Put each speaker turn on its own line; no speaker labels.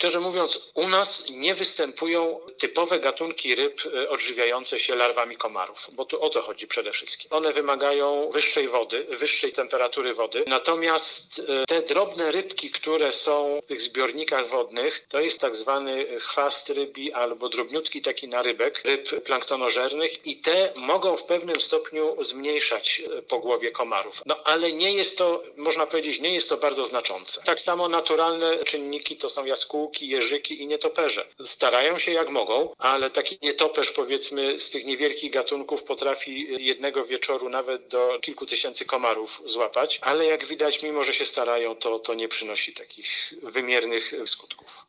Szczerze mówiąc, u nas nie występują typowe gatunki ryb odżywiające się larwami komarów, bo tu o to chodzi przede wszystkim. One wymagają wyższej wody, wyższej temperatury wody, natomiast te drobne rybki, które są w tych zbiornikach wodnych, to jest tak zwany chwast rybi albo drobniutki taki narybek ryb planktonożernych i te mogą w pewnym stopniu zmniejszać pogłowie komarów. No ale nie jest to, można powiedzieć, nie jest to bardzo znaczące. Tak samo naturalne czynniki to są jaskółki, jeżyki i nietoperze. Starają się jak mogą, ale taki nietoperz, powiedzmy, z tych niewielkich gatunków potrafi jednego wieczoru nawet do kilku tysięcy komarów złapać, ale jak widać, mimo że się starają, to nie przynosi takich wymiernych skutków.